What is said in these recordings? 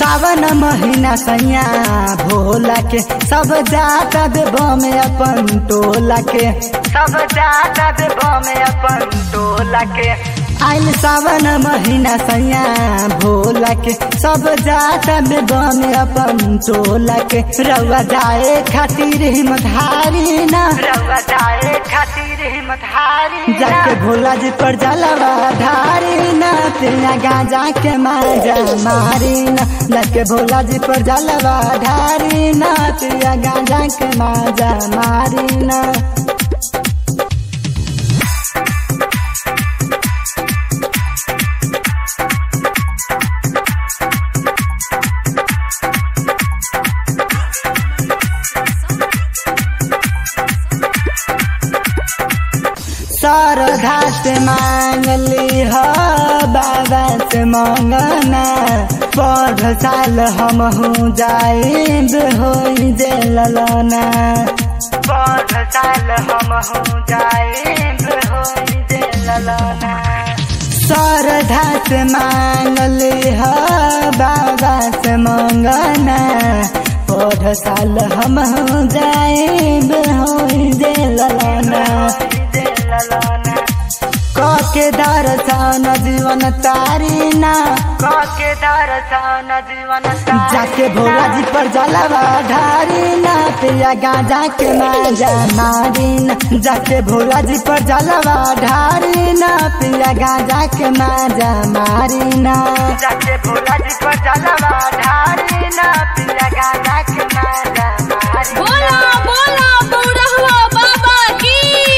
सावन महीना सैया भोला के सब जाता देव में अपन टोला के सब जाता देव में अपन टोला के आइल सावन महीना सैया भोला के सब जाता देव में अपन टोला के रउआ जाए खातिर हिम्मत हारी ना रउआ जाए खातिर हिम्मत हारी जाके भोला जी पर जलवा ढारी ना तेरा गांजा के माजा मारी ना जाके भोला जी पर जलवा ढारी ना तेरा गांजा के माजा मारी ना श्रद्धा से मांगली हो बाबा से मांगना पढ़ साल हम हूँ जाइब हो जे ललना पढ़ साल हम हूँ जाइब हो जे ललना श्रद्धा से मांगली हो बाबा से मांगना पढ़ साल हम हूँ जाइब हो जे ललना के दर्शन जीवन तारीना के दर्शन जीवन जाके भोला जी पर जलवा ढारीना पिया गांजा के माजा मारीना जाके भोला जी पर जलवा ढारीना पिया गांजा के माजा मारीना जाके भोला जी पर जलवा ढारीना पिया गांजा के माजा मारीना बोला बोला बौरहवा बाबा की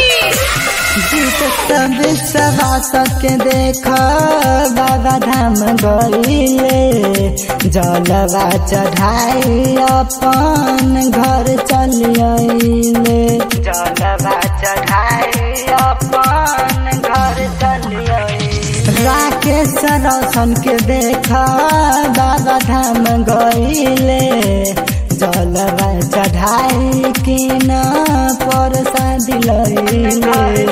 सब सबके देख बाबा धाम गईले जलवा चढ़ाई अपन घर चलिए जलवा चढ़ाई अपन घर चलिए राकेश रोशन के देख बाबा धाम गईले जलवा चढ़ाई कि न परसादी लईले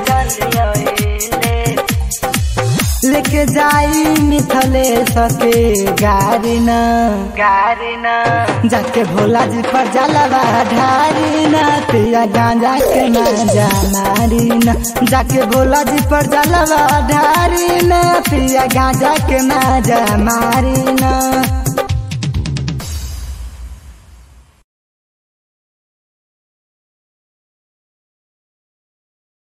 लेके जाई मिथलेश के गाड़ी न जाके भोला जी पर जलवा ढारी न पिया गांजा के माजा मारी न जाके भोला जी पर जलवा ढारी न पिया गांजा के माजा मारी न।